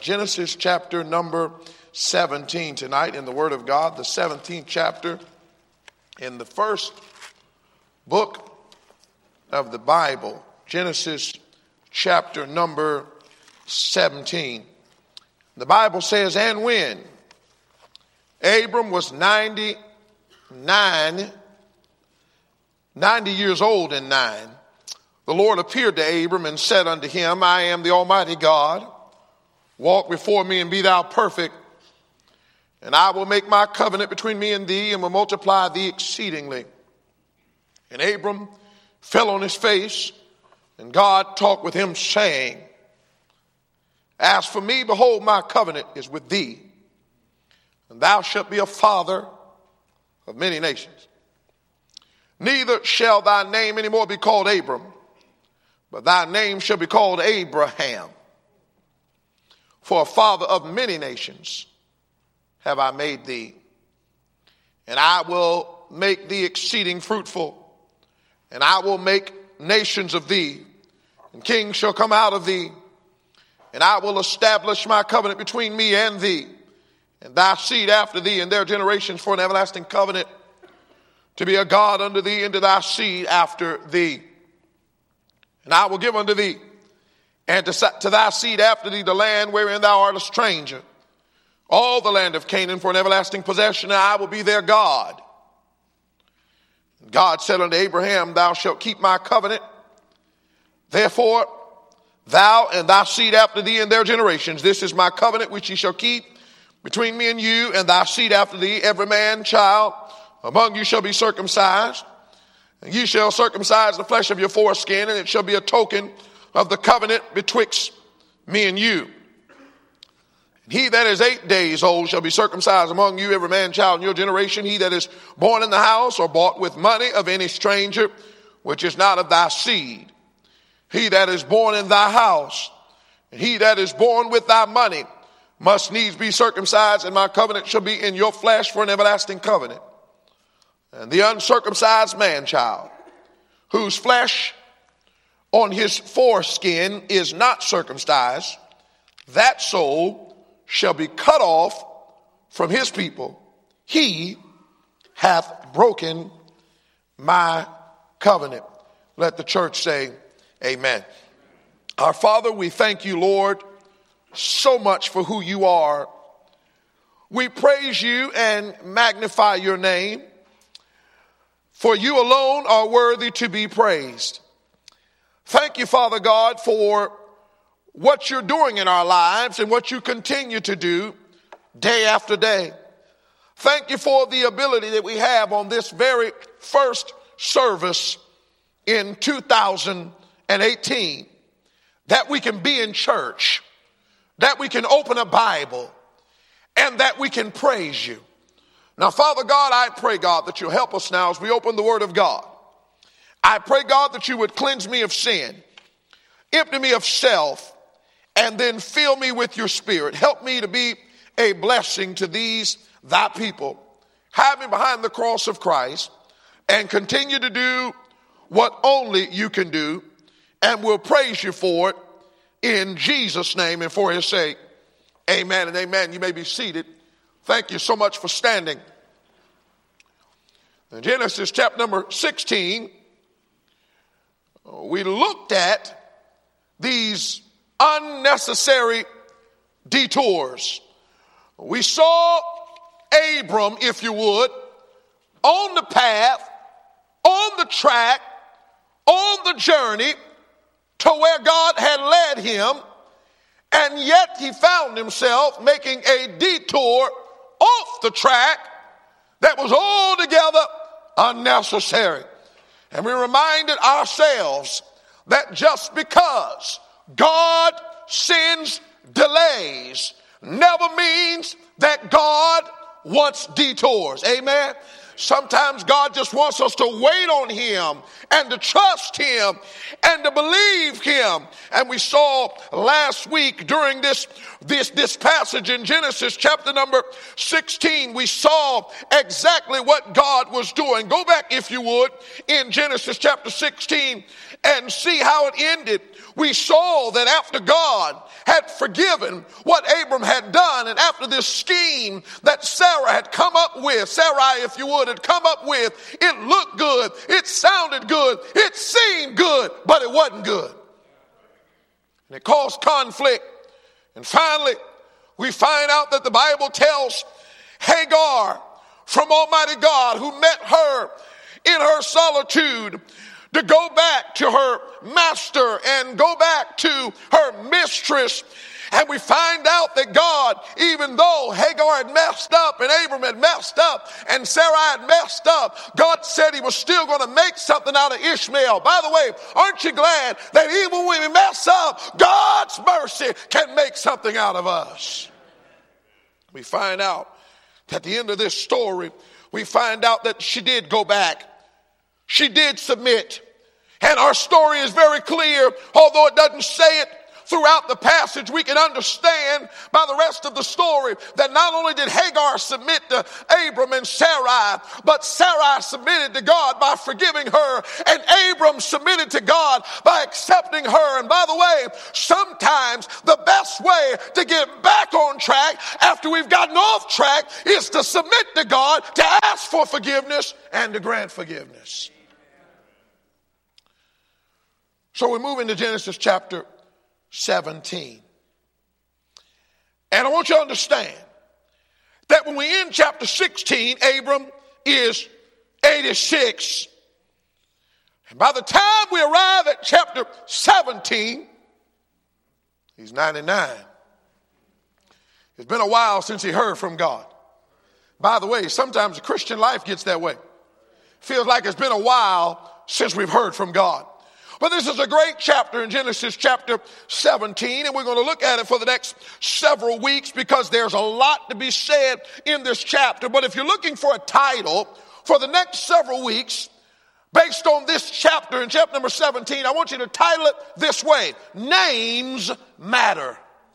Genesis chapter number 17 tonight in the Word of God, the 17th chapter in the first book of the Bible, Genesis chapter number 17. The Bible says, and when Abram was 90 years old and 9, the Lord appeared to Abram and said unto him, I am the Almighty God. Walk before me and be thou perfect, and I will make my covenant between me and thee and will multiply thee exceedingly. And Abram fell on his face, and God talked with him, saying, as for me, behold, my covenant is with thee, and thou shalt be a father of many nations. Neither shall thy name any more be called Abram, but thy name shall be called Abraham. For a father of many nations have I made thee. And I will make thee exceeding fruitful, and I will make nations of thee, and kings shall come out of thee. And I will establish my covenant between me and thee, and thy seed after thee, and their generations for an everlasting covenant, to be a God unto thee and to thy seed after thee. And I will give unto thee and to thy seed after thee the land wherein thou art a stranger, all the land of Canaan for an everlasting possession, and I will be their God. And God said unto Abraham, thou shalt keep my covenant. Therefore, thou and thy seed after thee and their generations, this is my covenant which ye shall keep between me and you and thy seed after thee. Every man child among you shall be circumcised, and ye shall circumcise the flesh of your foreskin, and it shall be a token of the covenant betwixt me and you. And he that is 8 days old shall be circumcised among you, every man child in your generation. He that is born in the house or bought with money of any stranger, which is not of thy seed. He that is born in thy house, and he that is born with thy money, must needs be circumcised, and my covenant shall be in your flesh for an everlasting covenant. And the uncircumcised man child, whose flesh on his foreskin is not circumcised, that soul shall be cut off from his people. He hath broken my covenant. Let the church say amen. Our Father, we thank you, Lord, so much for who you are. We praise you and magnify your name, for you alone are worthy to be praised. Thank you, Father God, for what you're doing in our lives and what you continue to do day after day. Thank you for the ability that we have on this very first service in 2018, that we can be in church, that we can open a Bible, and that we can praise you. Now, Father God, I pray, God, that you'll help us now as we open the Word of God. I pray, God, that you would cleanse me of sin, empty me of self, and then fill me with your Spirit. Help me to be a blessing to these thy people. Hide me behind the cross of Christ and continue to do what only you can do, and we'll praise you for it in Jesus' name and for his sake. Amen and amen. You may be seated. Thank you so much for standing. In Genesis chapter number 16, we looked at these unnecessary detours. We saw Abram, if you would, on the path, on the track, on the journey to where God had led him, and yet he found himself making a detour off the track that was altogether unnecessary. And we reminded ourselves that just because God sends delays never means that God wants detours. Amen. Sometimes God just wants us to wait on him and to trust him and to believe him. And we saw last week during this passage in Genesis chapter number 16, we saw exactly what God was doing. Go back, if you would, in Genesis chapter 16 and see how it ended. We saw that after God had forgiven what Abram had done, and after this scheme that Sarah had come up with, Sarai, if you would, had come up with, it looked good, it sounded good, it seemed good, but it wasn't good. And it caused conflict. And finally, we find out that the Bible tells Hagar from Almighty God, who met her in her solitude, to go back to her master and go back to her mistress. And we find out that God, even though Hagar had messed up and Abram had messed up and Sarai had messed up, God said he was still going to make something out of Ishmael. By the way, aren't you glad that even when we mess up, God's mercy can make something out of us? We find out at the end of this story, we find out that she did go back. She did submit. And our story is very clear, although it doesn't say it throughout the passage. We can understand by the rest of the story that not only did Hagar submit to Abram and Sarai, but Sarai submitted to God by forgiving her, and Abram submitted to God by accepting her. And by the way, sometimes the best way to get back on track after we've gotten off track is to submit to God, to ask for forgiveness, and to grant forgiveness. So we move into Genesis chapter 17. And I want you to understand that when we end chapter 16, Abram is 86. And by the time we arrive at chapter 17, he's 99. It's been a while since he heard from God. By the way, sometimes the Christian life gets that way. Feels like it's been a while since we've heard from God. But this is a great chapter in Genesis chapter 17, and we're going to look at it for the next several weeks because there's a lot to be said in this chapter. But if you're looking for a title for the next several weeks, based on this chapter in chapter number 17, I want you to title it this way: Names Matter.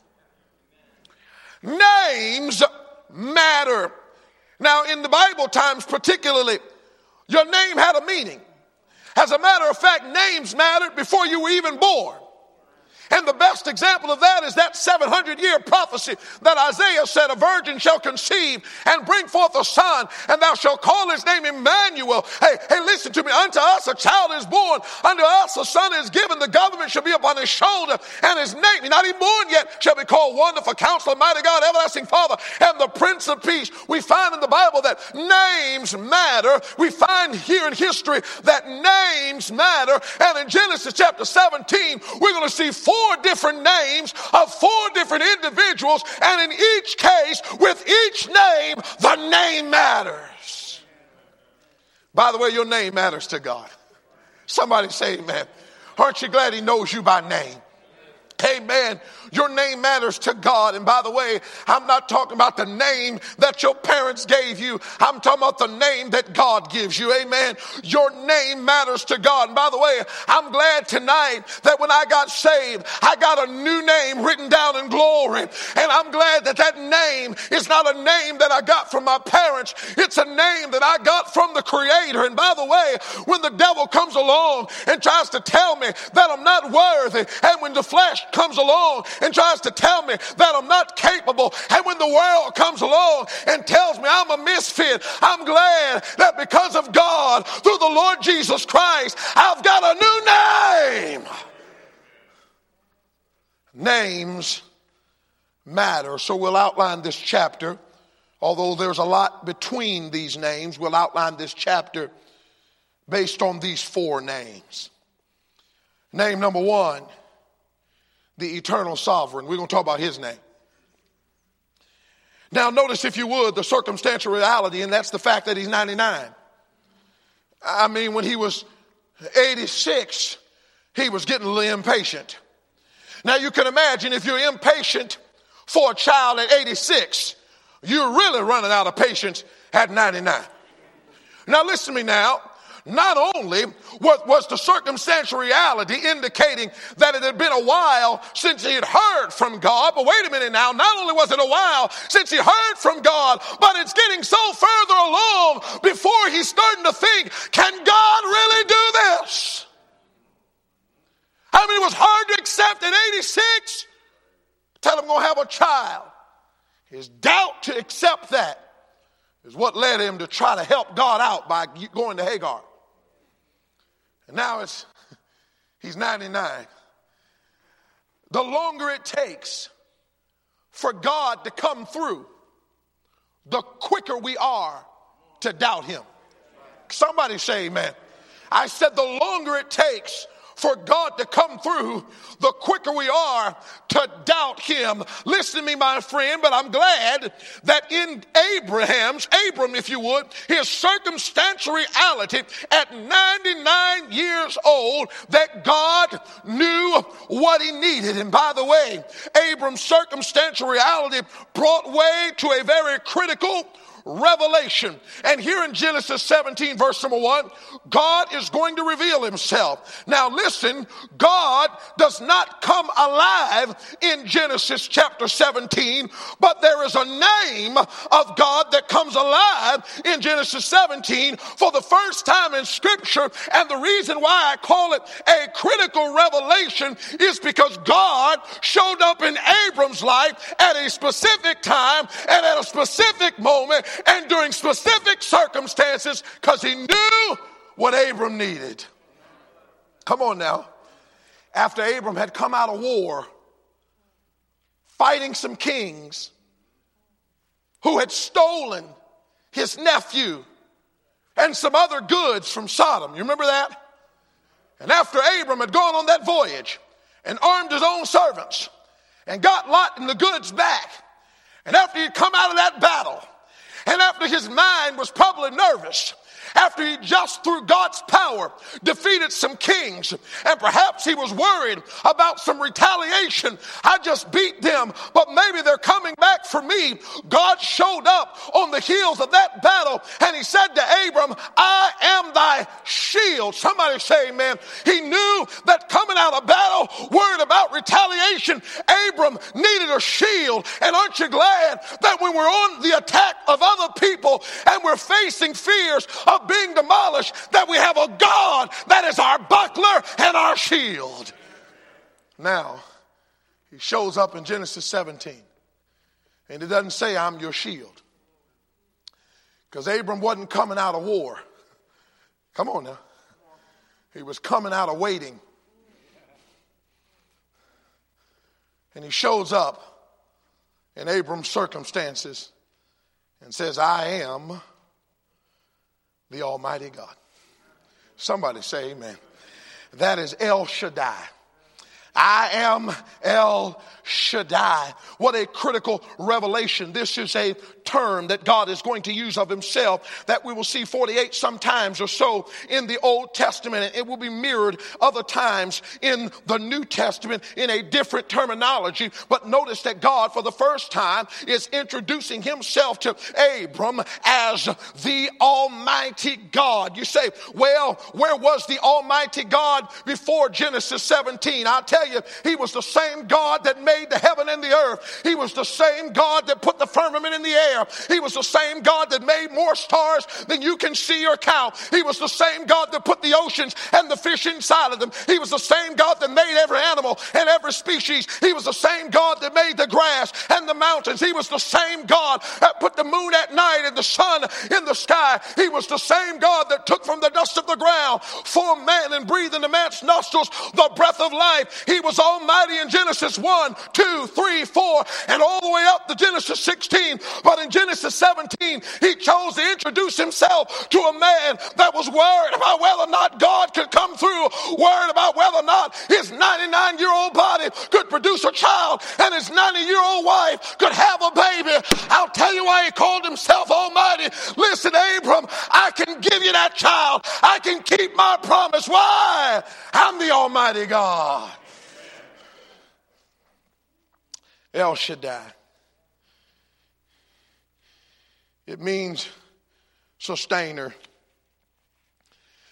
Names matter. Now, in the Bible times particularly, your name had a meaning. As a matter of fact, names mattered before you were even born. And the best example of that is that 700-year prophecy that Isaiah said, a virgin shall conceive and bring forth a son, and thou shalt call his name Emmanuel. Hey, listen to me. Unto us a child is born, unto us a son is given. The government shall be upon his shoulder, and his name, he's not even born yet, shall be called Wonderful Counselor, Mighty God, Everlasting Father, and the Prince of Peace. We find in the Bible that names matter. We find here in history that names matter. And in Genesis chapter 17, we're going to see four different names of four different individuals, and in each case, with each name, the name matters. By the way, your name matters to God. Somebody say amen. Aren't you glad he knows you by name? Amen. Your name matters to God. And by the way, I'm not talking about the name that your parents gave you. I'm talking about the name that God gives you. Amen. Your name matters to God. And by the way, I'm glad tonight that when I got saved, I got a new name written down in glory. And I'm glad that that name is not a name that I got from my parents. It's a name that I got from the Creator. And by the way, when the devil comes along and tries to tell me that I'm not worthy, and when the flesh comes along and tries to tell me that I'm not capable, and when the world comes along and tells me I'm a misfit, I'm glad that because of God, through the Lord Jesus Christ, I've got a new name. Names matter. So we'll outline this chapter. Although there's a lot between these names, we'll outline this chapter based on these four names. Name number one, the eternal sovereign. We're going to talk about his name. Now notice, if you would, the circumstantial reality, and that's the fact that he's 99. I mean, when he was 86, he was getting a little impatient. Now you can imagine, if you're impatient for a child at 86, you're really running out of patience at 99. Now listen to me now. Not only was the circumstantial reality indicating that it had been a while since he had heard from God, but wait a minute now, not only was it a while since he heard from God, but it's getting so further along before he's starting to think, can God really do this? I mean, it was hard to accept at 86. Tell him I'm going to have a child. His doubt to accept that is what led him to try to help God out by going to Hagar. And now he's 99. The longer it takes for God to come through, the quicker we are to doubt him. Somebody say amen. I said the longer it takes for God to come through, the quicker we are to doubt him. Listen to me, my friend, but I'm glad that in Abram, if you would, his circumstantial reality at 99 years old, that God knew what he needed. And by the way, Abram's circumstantial reality brought way to a very critical revelation. And here in Genesis 17 verse number 1, God is going to reveal himself. Now listen, God does not come alive in Genesis chapter 17, but there is a name of God that comes alive in Genesis 17 for the first time in Scripture. And the reason why I call it a critical revelation is because God showed up in Abram's life at a specific time and at a specific moment and during specific circumstances, because he knew what Abram needed. Come on now. After Abram had come out of war, fighting some kings who had stolen his nephew and some other goods from Sodom. You remember that? And after Abram had gone on that voyage and armed his own servants and got Lot and the goods back, and after he'd come out of that battle, and after his mind was probably nervous, after he just through God's power defeated some kings, and perhaps he was worried about some retaliation. I just beat them, but maybe they're coming back for me. God showed up on the heels of that battle, and he said to Abram, I am thy shield. Somebody say amen. He knew that coming out of battle, worried about retaliation, Abram needed a shield. And aren't you glad that when we're on the attack of other people and we're facing fears of being demolished, that we have a God that is our buckler and our shield? Now, he shows up in Genesis 17, and it doesn't say I'm your shield, because Abram wasn't coming out of war. Come on now. He was coming out of waiting. And he shows up in Abram's circumstances and says, I am the Almighty God. Somebody say amen. That is El Shaddai. I am El Shaddai. What a critical revelation. This is a term that God is going to use of himself that we will see 48 sometimes or so in the Old Testament, and it will be mirrored other times in the New Testament in a different terminology. But notice that God for the first time is introducing himself to Abram as the Almighty God. You say, well, where was the Almighty God before Genesis 17? I'll tell you, he was the same God that made the heaven and the earth. He was the same God that put the firmament in the air. He was the same God that made more stars than you can see or count. He was the same God that put the oceans and the fish inside of them. He was the same God that made every animal and every species. He was the same God that made the grass and the mountains. He was the same God that put the moon at night and the sun in the sky. He was the same God that took from the dust of the ground, formed man and breathed into man's nostrils the breath of life. He was almighty in Genesis 1, 2, 3, 4, and all the way up to Genesis 16. But in Genesis 17, he chose to introduce himself to a man that was worried about whether or not God could come through, worried about whether or not his 99-year-old body could produce a child and his 90-year-old wife could have a baby. I'll tell you why he called himself Almighty. Listen, Abram, I can give you that child. I can keep my promise. Why? I'm the Almighty God. El Shaddai. It means sustainer,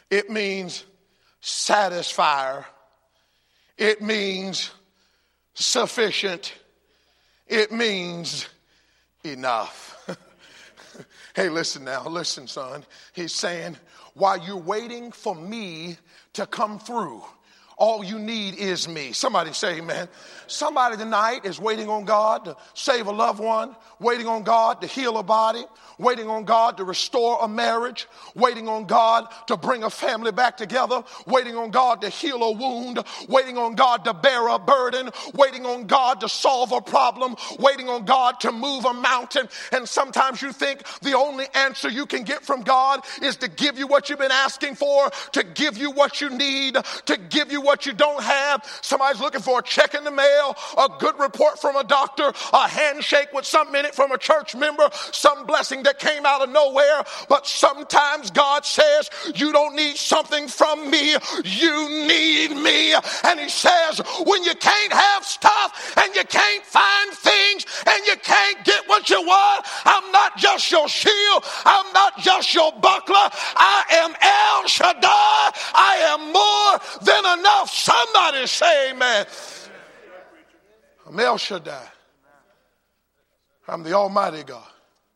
It means satisfier. It means sufficient. It means enough. Hey, listen now. Listen, son. He's saying, while you're waiting for me to come through, all you need is me. Somebody say amen. Somebody tonight is waiting on God to save a loved one, waiting on God to heal a body, waiting on God to restore a marriage, waiting on God to bring a family back together, waiting on God to heal a wound, waiting on God to bear a burden, waiting on God to solve a problem, waiting on God to move a mountain. And sometimes you think the only answer you can get from God is to give you what you've been asking for, to give you what you need, to give you what you don't have. Somebody's looking for a check in the mail, a good report from a doctor, a handshake with something in it from a church member, some blessing that came out of nowhere. But sometimes God says, you don't need something from me, you need me. And he says, when you can't have stuff and you can't find things and you can't get what you want, I'm not just your shield, I'm not just your buckler, I am El Shaddai, I am more than enough. Somebody say amen. I'm El Shaddai. I'm the Almighty God.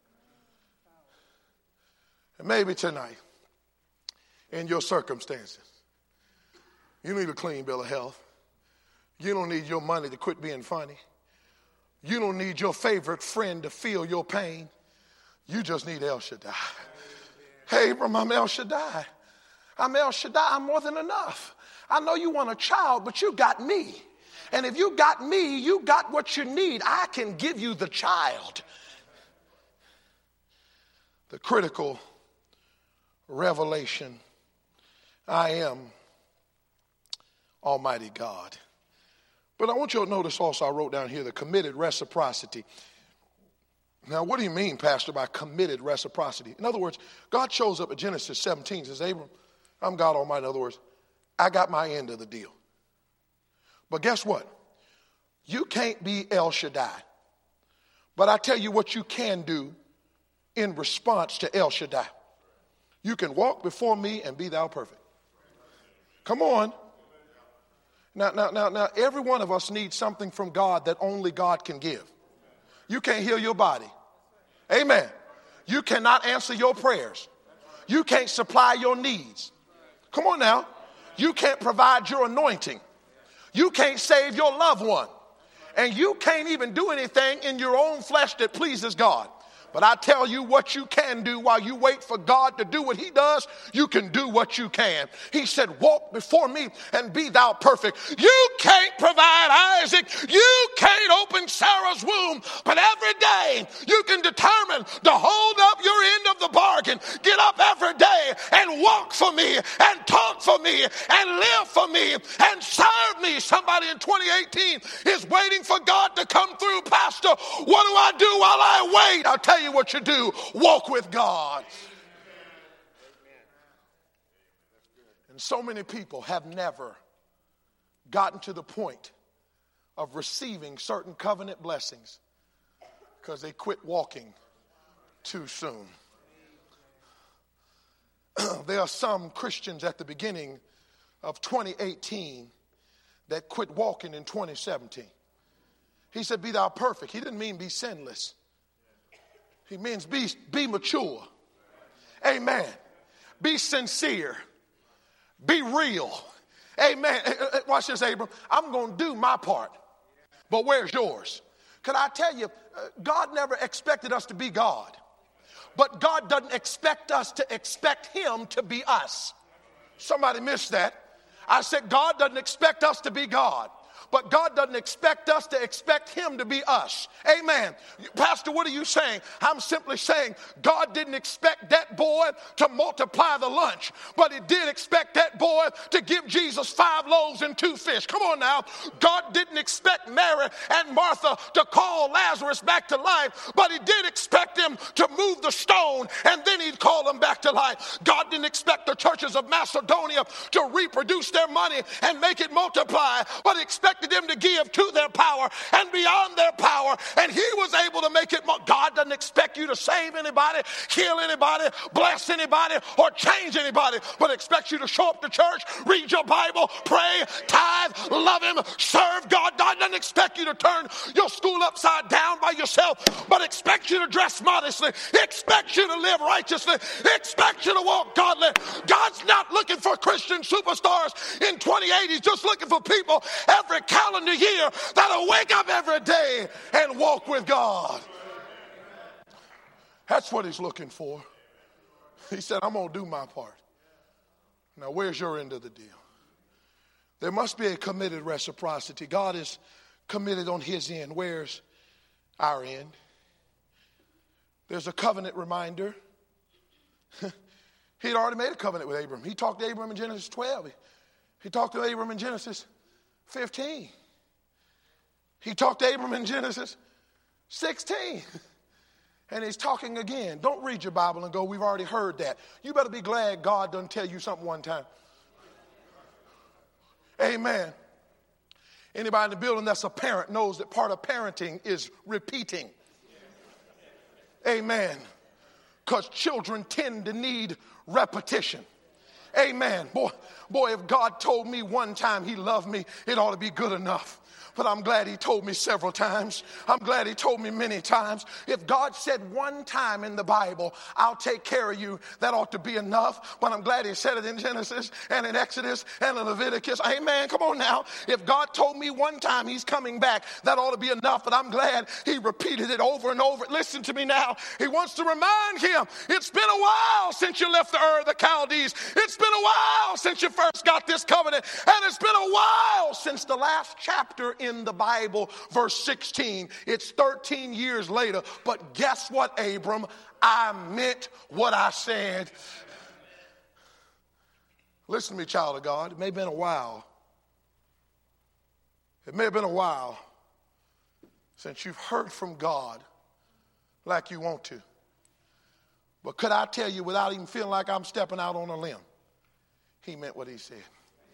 And maybe tonight, in your circumstances, you need a clean bill of health. You don't need your money to quit being funny. You don't need your favorite friend to feel your pain. You just need El Shaddai. Hey, Abram, I'm El Shaddai. I'm El Shaddai. I'm more than enough. I know you want a child, but you got me. And if you got me, you got what you need. I can give you the child. The critical revelation, I am Almighty God. But I want you to notice also, I wrote down here, the committed reciprocity. Now, what do you mean, Pastor, by committed reciprocity? In other words, God shows up at Genesis 17, says, Abram, I'm God Almighty. In other words, I got my end of the deal. But guess what? You can't be El Shaddai. But I tell you what you can do in response to El Shaddai. You can walk before me and be thou perfect. Come on. Now, every one of us needs something from God that only God can give. You can't heal your body. Amen. You cannot answer your prayers. You can't supply your needs. Come on now. You can't provide your anointing. You can't save your loved one. And you can't even do anything in your own flesh that pleases God. But I tell you what you can do while you wait for God to do what he does, you can do what you can. He said, walk before me and be thou perfect. You can't provide Isaac. You can't open Sarah's womb. But every day you can determine to hold up your end of the bargain. Get up every day and walk for me and talk for me and live for me and serve me. Somebody in 2018 is waiting for God to come through. Pastor, what do I do while I wait? I'll tell you what you do. Walk with God. And so many people have never gotten to the point of receiving certain covenant blessings because they quit walking too soon. There are some Christians at the beginning of 2018 that quit walking in 2017. He said, be thou perfect. He didn't mean be sinless. He means be mature. Amen. Be sincere. Be real. Amen. Watch this, Abram. I'm going to do my part. But where's yours? Can I tell you, God never expected us to be God. But God doesn't expect us to expect him to be us. Somebody missed that. I said God doesn't expect us to be God. But God doesn't expect us to expect him to be us. Amen. Pastor, what are you saying? I'm simply saying God didn't expect that boy to multiply the lunch, but he did expect that boy to give Jesus 5 loaves and 2 fish. Come on now. God didn't expect Mary and Martha to call Lazarus back to life, but he did expect them to move the stone and then he'd call them back to life. God didn't expect the churches of Macedonia to reproduce their money and make it multiply, but he expected expected them to give to their power and beyond their power, and he was able to make it more. God doesn't expect you to save anybody, heal anybody, bless anybody, or change anybody, but expects you to show up to church, read your Bible, pray, tithe, love him, serve God. God doesn't expect you to turn your school upside down by yourself, but expects you to dress modestly, expects you to live righteously, expects you to walk godly. God's not looking for Christian superstars in 2080. He's just looking for people every calendar year that'll wake up every day and walk with God. That's what he's looking for. He said, I'm going to do my part. Now, where's your end of the deal? There must be a committed reciprocity. God is committed on his end. Where's our end? There's a covenant reminder. He'd already made a covenant with Abram. He talked to Abram in Genesis 12. He talked to Abram in Genesis 15. He talked to Abram in Genesis 16. And he's talking again. Don't read your Bible and go, we've already heard that. You better be glad God doesn't tell you something one time. Amen. Anybody in the building that's a parent knows that part of parenting is repeating. Amen. Because children tend to need repetition. Amen. Boy, if God told me one time he loved me, it ought to be good enough. But I'm glad he told me several times. I'm glad he told me many times. If God said one time in the Bible, I'll take care of you, that ought to be enough. But I'm glad he said it in Genesis and in Exodus and in Leviticus. Amen. Come on now. If God told me one time he's coming back, that ought to be enough. But I'm glad he repeated it over and over. Listen to me now. He wants to remind him, it's been a while since you left the Ur of the Chaldees. It's been a while since you first got this covenant. And it's been a while since the last chapter in the Bible, verse 16. It's 13 years later, but guess what, Abram? I meant what I said. Listen to me, child of God. It may have been a while. It may have been a while since you've heard from God like you want to. But could I tell you, without even feeling like I'm stepping out on a limb, he meant what he said.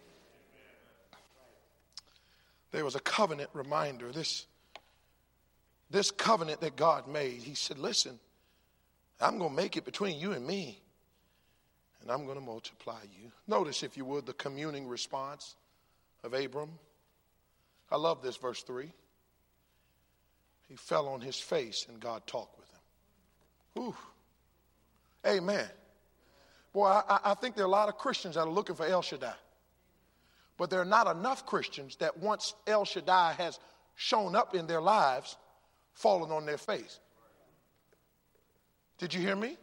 There was a covenant reminder. This covenant that God made, he said, listen, I'm going to make it between you and me, and I'm going to multiply you. Notice, if you would, the communing response of Abram. I love this, verse 3. He fell on his face, and God talked with him. Ooh. Amen. Boy, I think there are a lot of Christians that are looking for El Shaddai. But there are not enough Christians that once El Shaddai has shown up in their lives, fallen on their face. Did you hear me?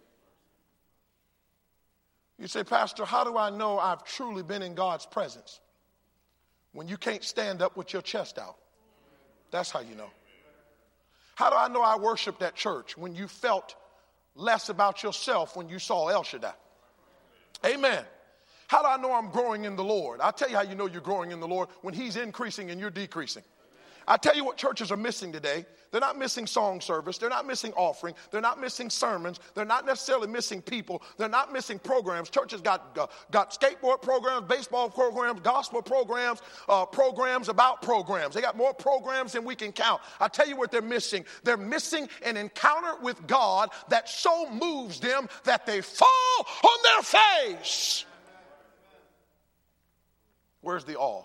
You say, Pastor, how do I know I've truly been in God's presence? When you can't stand up with your chest out. That's how you know. How do I know I worshiped at church? When you felt less about yourself when you saw El Shaddai. Amen. How do I know I'm growing in the Lord? I'll tell you how you know you're growing in the Lord, when he's increasing and you're decreasing. I tell you what churches are missing today. They're not missing song service. They're not missing offering. They're not missing sermons. They're not necessarily missing people. They're not missing programs. Churches got skateboard programs, baseball programs, gospel programs, programs about programs. They got more programs than we can count. I tell you what they're missing. They're missing an encounter with God that so moves them that they fall on their face. Where's the awe?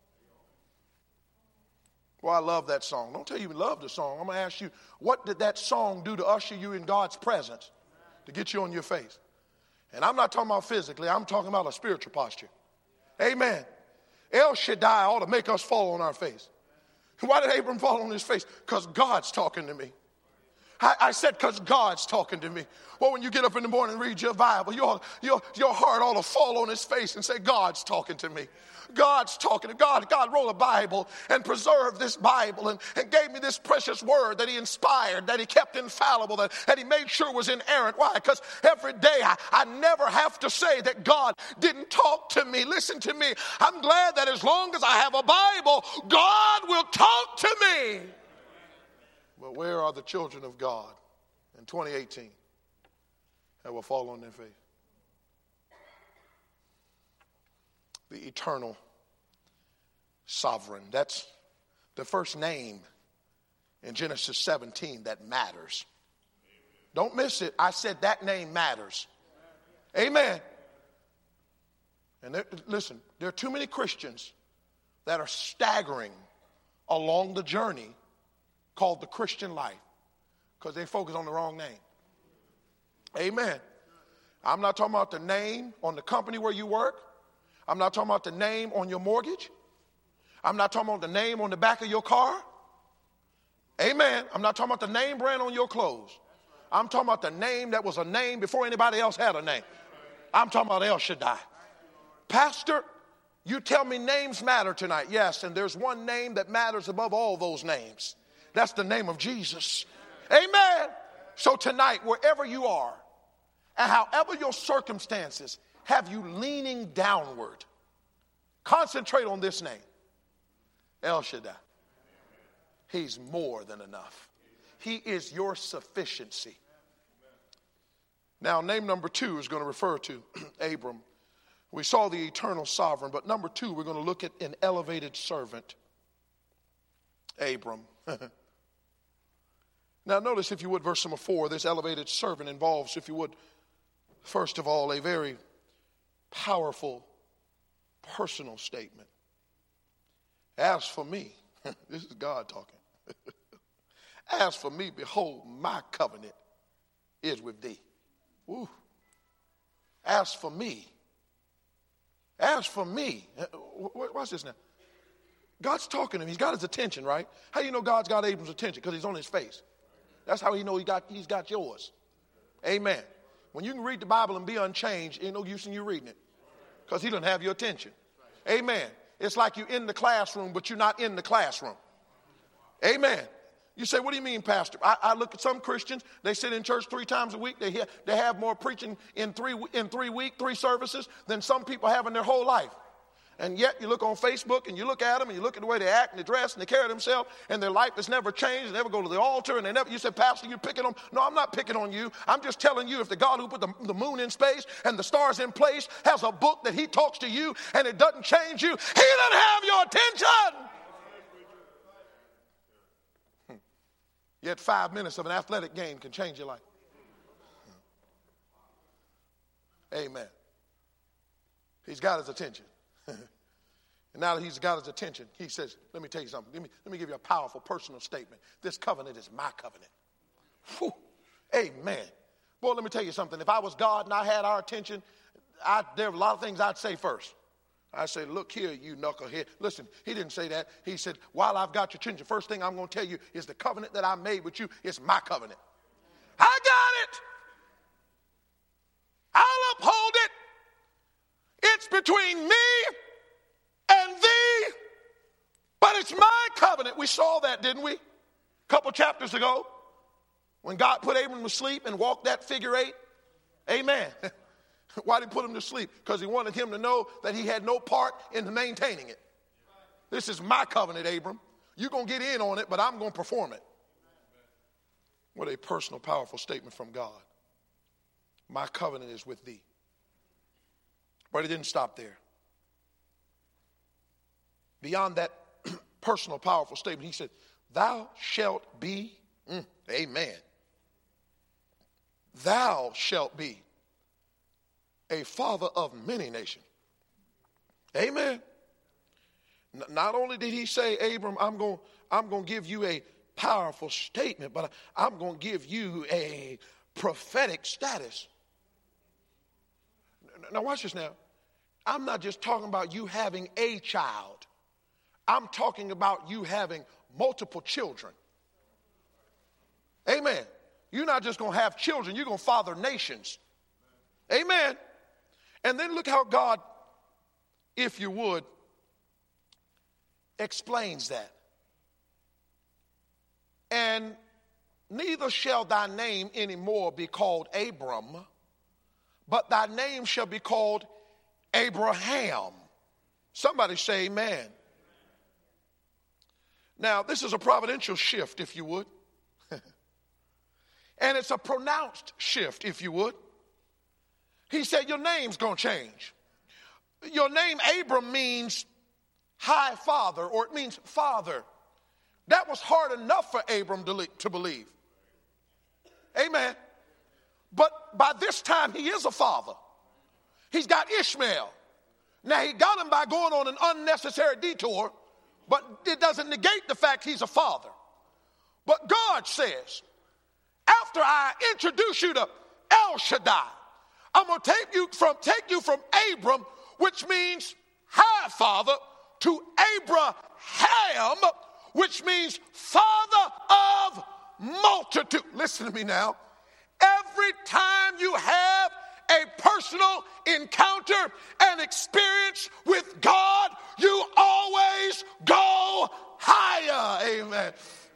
Well, I love that song. Don't tell you you love the song. I'm going to ask you, what did that song do to usher you in God's presence to get you on your face? And I'm not talking about physically. I'm talking about a spiritual posture. Amen. El Shaddai ought to make us fall on our face. Why did Abram fall on his face? Because God's talking to me. I said because God's talking to me. Well, when you get up in the morning and read your Bible, your heart ought to fall on his face and say, God's talking to me. God's talking to God. God wrote a Bible and preserved this Bible and gave me this precious word that he inspired, that he kept infallible, that he made sure was inerrant. Why? Because every day I never have to say that God didn't talk to me. Listen to me. I'm glad that as long as I have a Bible, God will talk to me. But where are the children of God in 2018 that will fall on their face? The eternal sovereign. That's the first name in Genesis 17 that matters. Don't miss it. I said that name matters. Amen. And listen, there are too many Christians that are staggering along the journey called the Christian life because they focus on the wrong name. Amen. I'm not talking about the name on the company where you work. I'm not talking about the name on your mortgage. I'm not talking about the name on the back of your car. Amen. I'm not talking about the name brand on your clothes. I'm talking about the name that was a name before anybody else had a name. I'm talking about El Shaddai. Pastor, you tell me names matter tonight. Yes, and there's one name that matters above all those names. That's the name of Jesus. Amen. So tonight, wherever you are, and however your circumstances have you leaning downward, concentrate on this name, El Shaddai. He's more than enough. He is your sufficiency. Now, name number 2 is going to refer to Abram. We saw the eternal sovereign, but number 2, we're going to look at an elevated servant, Abram. Now, notice, if you would, verse number 4, this elevated servant involves, if you would, first of all, a very powerful personal statement. As for me, this is God talking. As for me, behold, my covenant is with thee. Woo. As for me, watch this now. God's talking to him. He's got his attention, right? How do you know God's got Abram's attention? Because he's on his face. That's how he know he's got yours. Amen. When you can read the Bible and be unchanged, ain't no use in you reading it. Because he doesn't have your attention. Amen. It's like you're in the classroom, but you're not in the classroom. Amen. You say, what do you mean, Pastor? I look at some Christians, they sit in church 3 times a week. They have more preaching in 3 services than some people have in their whole life. And yet you look on Facebook and you look at them and you look at the way they act and they dress and they carry themselves and their life has never changed. They never go to the altar and you say, Pastor, you're picking on. No, I'm not picking on you. I'm just telling you, if the God who put the moon in space and the stars in place has a book that he talks to you and it doesn't change you, he doesn't have your attention. Yet 5 minutes of an athletic game can change your life. Amen. He's got his attention. And now that he's got his attention, he says, let me tell you something. Let me give you a powerful personal statement. This covenant is my covenant. Whew. Amen. Boy, let me tell you something. If I was God and I had our attention, there are a lot of things I'd say first. I say, look here, you knucklehead. Listen, he didn't say that. He said, while I've got your attention, first thing I'm going to tell you is the covenant that I made with you is my covenant. I got it. I'll uphold it. It's between me and thee, but it's my covenant. We saw that, didn't we? A couple chapters ago when God put Abram to sleep and walked that figure 8. Amen. Why did he put him to sleep? Because he wanted him to know that he had no part in maintaining it. This is my covenant, Abram. You're going to get in on it, but I'm going to perform it. What a personal, powerful statement from God. My covenant is with thee. But he didn't stop there. Beyond that personal, powerful statement, he said, thou shalt be, amen. Thou shalt be a father of many nations. Amen. Not only did he say, Abram, I'm going to give you a powerful statement, but I'm going to give you a prophetic status. Now watch this now. I'm not just talking about you having a child. I'm talking about you having multiple children. Amen. You're not just going to have children, you're going to father nations. Amen. And then look how God, if you would, explains that. And neither shall thy name anymore be called Abram, but thy name shall be called Abraham. Somebody say amen. Now, this is a providential shift, if you would. And it's a pronounced shift, if you would. He said, your name's going to change. Your name, Abram, means high father, or it means father. That was hard enough for Abram to believe. Amen. But by this time, he is a father. He's got Ishmael. Now, he got him by going on an unnecessary detour, but it doesn't negate the fact he's a father. But God says, after I introduce you to El Shaddai, I'm going to take you from Abram, which means high father, to Abraham, which means father of multitude. Listen to me now. Every time you have a personal encounter and experience with God, you always go higher. Amen.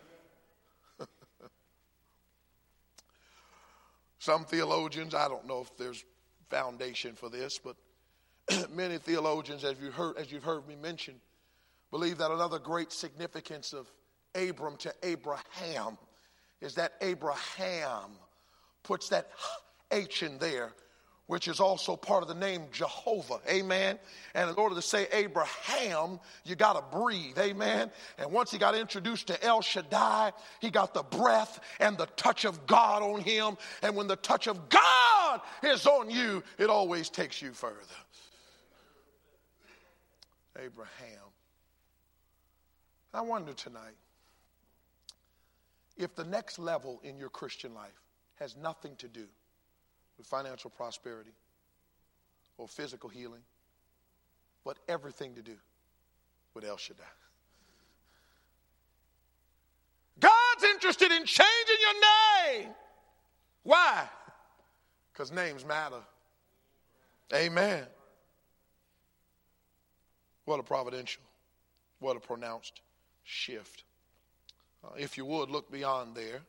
Some theologians, I don't know if there's foundation for this, but many theologians, as you've heard me mention, believe that another great significance of Abram to Abraham is that Abraham puts that H in there, which is also part of the name Jehovah. Amen. And in order to say Abraham, you got to breathe. Amen. And once he got introduced to El Shaddai, he got the breath and the touch of God on him. And when the touch of God is on you, it always takes you further. Abraham. I wonder tonight if the next level in your Christian life has nothing to do with financial prosperity or physical healing, but everything to do with El Shaddai. God's interested in changing your name. Why? Because names matter. Amen. What a providential, what a pronounced shift. If you would, look beyond there.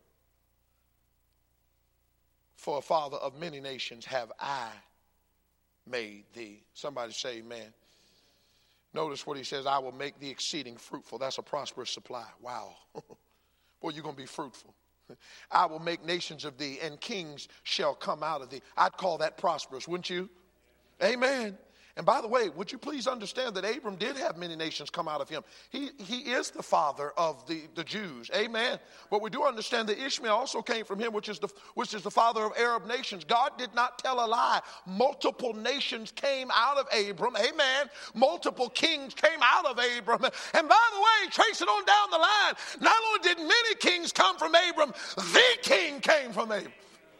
For a father of many nations have I made thee. Somebody say amen. Notice what he says, I will make thee exceeding fruitful. That's a prosperous supply. Wow. Boy, you're going to be fruitful. I will make nations of thee, and kings shall come out of thee. I'd call that prosperous, wouldn't you? Amen. And by the way, would you please understand that Abram did have many nations come out of him. He is the father of the Jews. Amen. But we do understand that Ishmael also came from him, which is the father of Arab nations. God did not tell a lie. Multiple nations came out of Abram. Amen. Multiple kings came out of Abram. And by the way, trace it on down the line, not only did many kings come from Abram, the king came from Abram.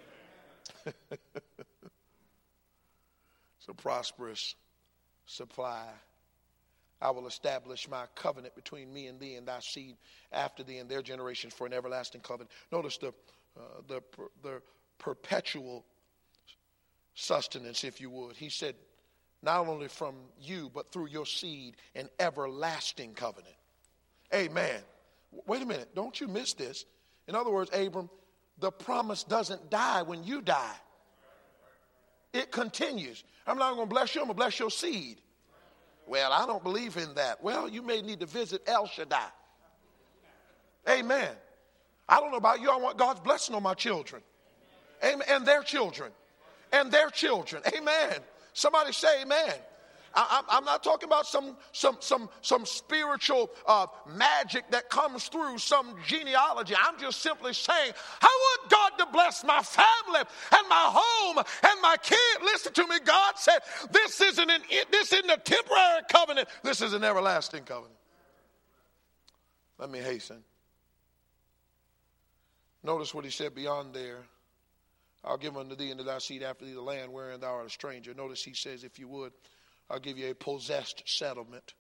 So prosperous supply. I will establish my covenant between me and thee and thy seed after thee and their generations for an everlasting covenant. Notice the perpetual sustenance, if you would. He said, not only from you, but through your seed, an everlasting covenant. Amen. Wait a minute. Don't you miss this. In other words, Abram, the promise doesn't die when you die. It continues. I'm not going to bless you. I'm going to bless your seed. Well, I don't believe in that. Well, you may need to visit El Shaddai. Amen. I don't know about you. I want God's blessing on my children. Amen. And their children. And their children. Amen. Somebody say amen. I'm not talking about some spiritual magic that comes through some genealogy. I'm just simply saying, I want God to bless my family and my home and my kid. Listen to me. God said, this isn't a temporary covenant. This is an everlasting covenant. Let me hasten. Notice what he said beyond there. I'll give unto thee and to thy seed after thee the land wherein thou art a stranger. Notice he says, if you would, I'll give you a possessed settlement.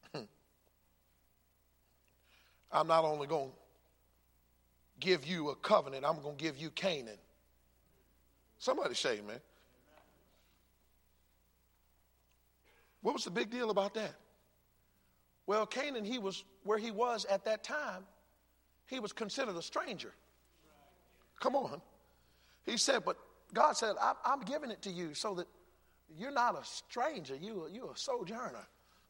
I'm not only going to give you a covenant, I'm going to give you Canaan. Somebody say, man. What was the big deal about that? Well, Canaan, where he was at that time, he was considered a stranger. Come on. He said, but God said, I'm giving it to you so that you're not a stranger. You're a sojourner.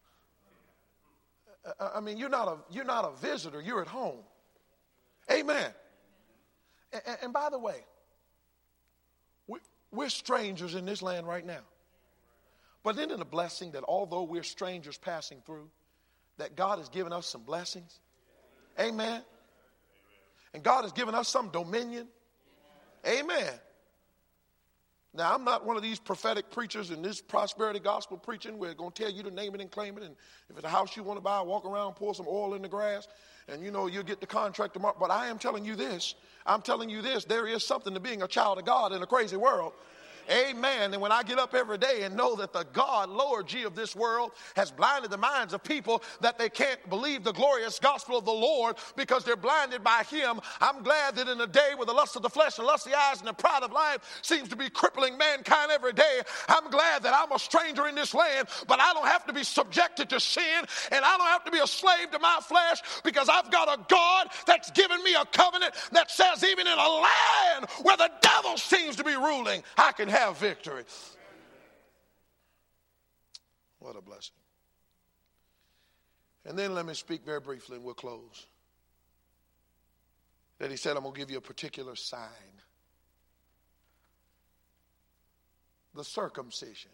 I mean, you're not a visitor. You're at home. Amen. And by the way, we're strangers in this land right now. But isn't it a blessing that although we're strangers passing through, that God has given us some blessings? Amen. And God has given us some dominion. Amen. Now, I'm not one of these prophetic preachers in this prosperity gospel preaching. We're going to tell you to name it and claim it. And if it's a house you want to buy, walk around, pour some oil in the grass, and you'll get the contract tomorrow. But I am telling you this. I'm telling you this. There is something to being a child of God in a crazy world. Amen. And when I get up every day and know that the God, Lord G of this world has blinded the minds of people that they can't believe the glorious gospel of the Lord because they're blinded by him. I'm glad that in a day where the lust of the flesh, the lust of the eyes, and the pride of life seems to be crippling mankind every day, I'm glad that I'm a stranger in this land, but I don't have to be subjected to sin, and I don't have to be a slave to my flesh, because I've got a God that's given me a covenant that says even in a land where the devil seems to be ruling, I can have victory. What a blessing. And then let me speak very briefly and we'll close. That he said, I'm going to give you a particular sign. The circumcision.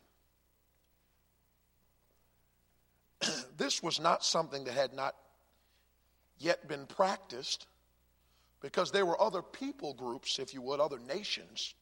This was not something that had not yet been practiced, because there were other people groups, if you would, other nations,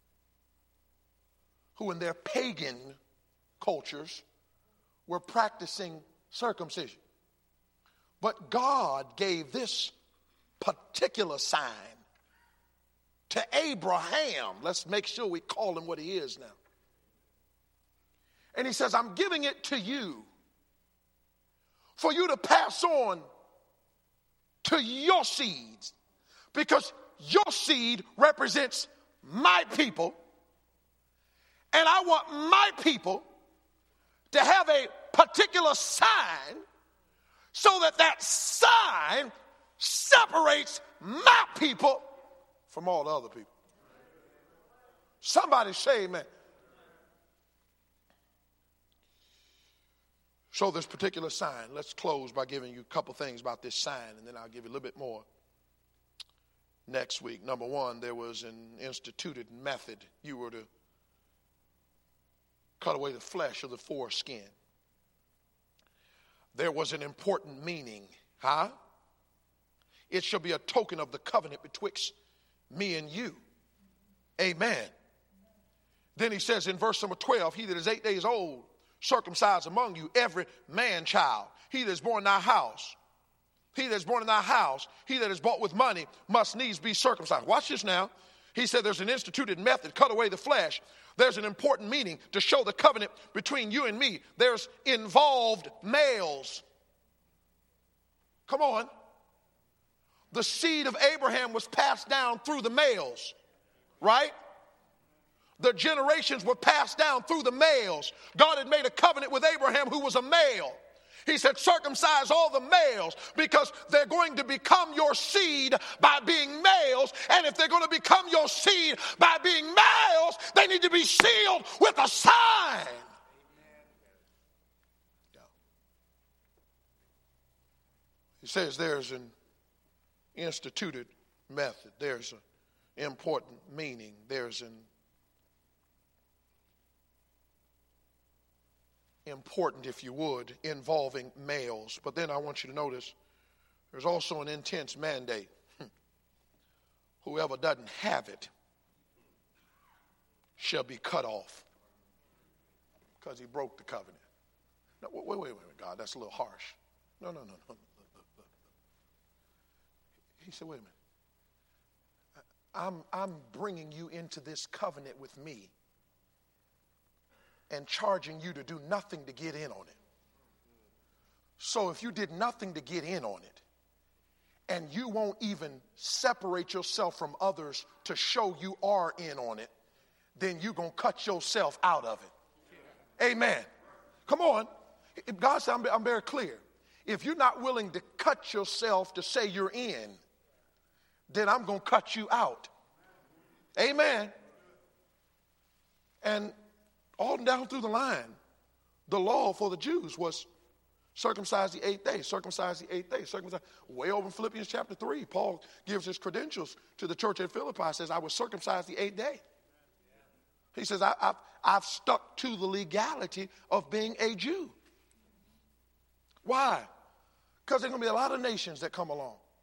who in their pagan cultures were practicing circumcision. But God gave this particular sign to Abraham. Let's make sure we call him what he is now. And he says, I'm giving it to you for you to pass on to your seeds, because your seed represents my people. And I want my people to have a particular sign so that that sign separates my people from all the other people. Somebody say amen. So this particular sign, let's close by giving you a couple things about this sign, and then I'll give you a little bit more next week. Number one, there was an instituted method. You were to cut away the flesh of the foreskin. There was an important meaning. It shall be a token of the covenant betwixt me and you. Amen. Then he says in verse number 12, he that is 8 days old, circumcised among you, every man child, he that is born in thy house, he that is born in thy house, he that is bought with money, must needs be circumcised. Watch this now. He said there's an instituted method, cut away the flesh. There's an important meaning to show the covenant between you and me. There's involved males. Come on. The seed of Abraham was passed down through the males, right? The generations were passed down through the males. God had made a covenant with Abraham, who was a male. He said, circumcise all the males, because they're going to become your seed by being males. And if they're going to become your seed by being males, they need to be sealed with a sign. He says there's an instituted method. There's an important meaning. There's an important, if you would, involving males. But then I want you to notice there's also an intense mandate. Whoever doesn't have it shall be cut off, because he broke the covenant. No, wait, God, that's a little harsh. No. He said, wait a minute. I'm bringing you into this covenant with me and charging you to do nothing to get in on it. So if you did nothing to get in on it, and you won't even separate yourself from others to show you are in on it, then you're going to cut yourself out of it. Amen. Come on. God said, I'm very clear. If you're not willing to cut yourself to say you're in, then I'm going to cut you out. Amen. And all down through the line, the law for the Jews was circumcise the eighth day, circumcise the eighth day, circumcise. Way over in Philippians chapter 3, Paul gives his credentials to the church at Philippi, says, I was circumcised the eighth day. He says, I've stuck to the legality of being a Jew. Why? Because there are going to be a lot of nations that come along.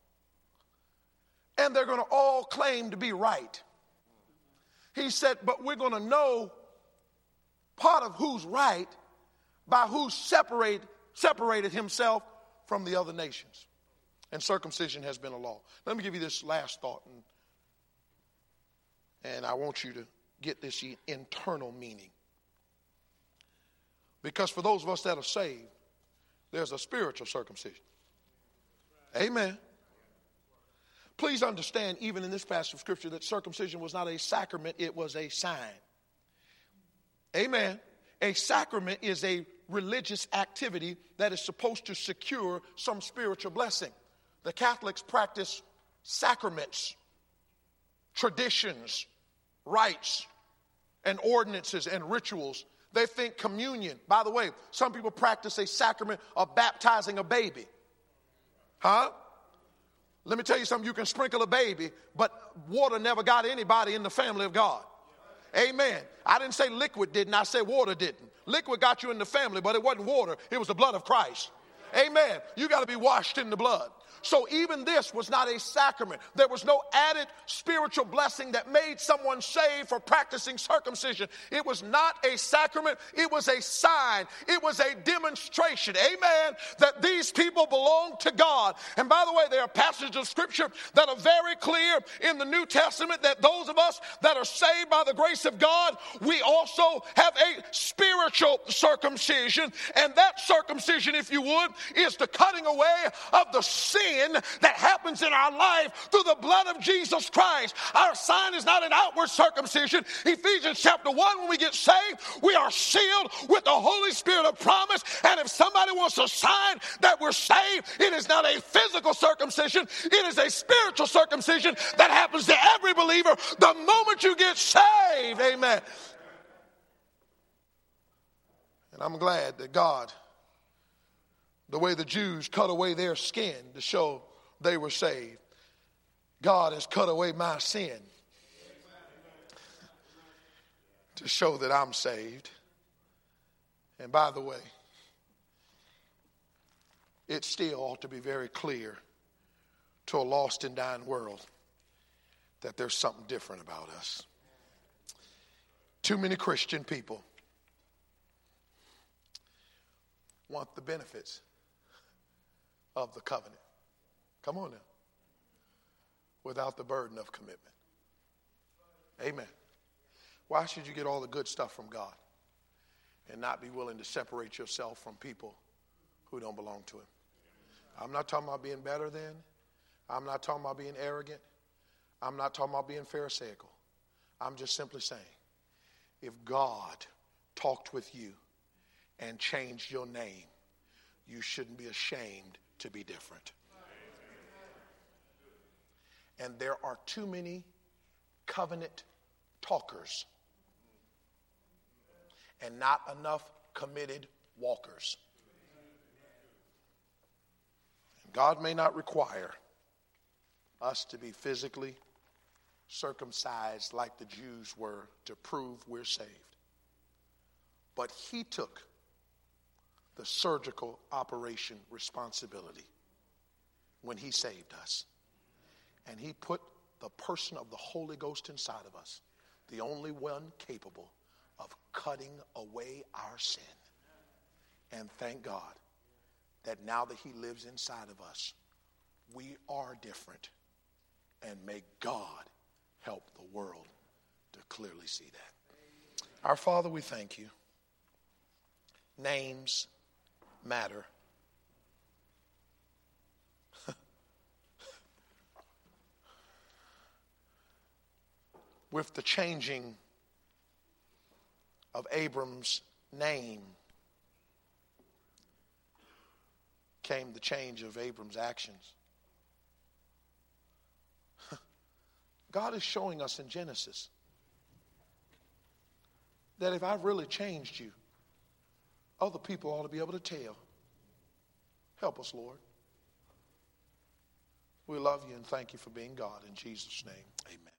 and they're going to all claim to be right. He said, but we're going to know part of who's right by who separated himself from the other nations. And circumcision has been a law. Let me give you this last thought, and I want you to get this internal meaning. Because for those of us that are saved, there's a spiritual circumcision. Amen. Please understand, even in this passage of Scripture, that circumcision was not a sacrament, it was a sign. Amen. A sacrament is a religious activity that is supposed to secure some spiritual blessing. The Catholics practice sacraments, traditions, rites, and ordinances and rituals. They think communion. By the way, some people practice a sacrament of baptizing a baby. Huh? Let me tell you something. You can sprinkle a baby, but water never got anybody in the family of God. Amen. I didn't say liquid didn't. I said water didn't. Liquid got you in the family, but it wasn't water. It was the blood of Christ. Amen. You got to be washed in the blood. So even this was not a sacrament. There was no added spiritual blessing that made someone saved for practicing circumcision. It was not a sacrament. It was a sign. It was a demonstration, amen, that these people belong to God. And by the way, there are passages of Scripture that are very clear in the New Testament that those of us that are saved by the grace of God, we also have a spiritual circumcision. And that circumcision, if you would, is the cutting away of the sin that happens in our life through the blood of Jesus Christ. Our sign is not an outward circumcision. Ephesians chapter 1, when we get saved, we are sealed with the Holy Spirit of promise. And if somebody wants a sign that we're saved, it is not a physical circumcision. It is a spiritual circumcision that happens to every believer the moment you get saved. Amen. And I'm glad that God, the way the Jews cut away their skin to show they were saved, God has cut away my sin to show that I'm saved. And by the way, it still ought to be very clear to a lost and dying world that there's something different about us. Too many Christian people want the benefits of the covenant. Come on now. Without the burden of commitment. Amen. Why should you get all the good stuff from God and not be willing to separate yourself from people who don't belong to him? I'm not talking about being better than. I'm not talking about being arrogant. I'm not talking about being pharisaical. I'm just simply saying, if God talked with you and changed your name, you shouldn't be ashamed to be different. And there are too many covenant talkers and not enough committed walkers. And God may not require us to be physically circumcised like the Jews were to prove we're saved. But he took the surgical operation responsibility when he saved us. And he put the person of the Holy Ghost inside of us, the only one capable of cutting away our sin. And thank God that now that he lives inside of us, we are different. And may God help the world to clearly see that. Our Father, we thank you. Names matter. With the changing of Abram's name came the change of Abram's actions. God is showing us in Genesis that if I've really changed you, other people ought to be able to tell. Help us, Lord. We love you and thank you for being God. In Jesus' name, amen.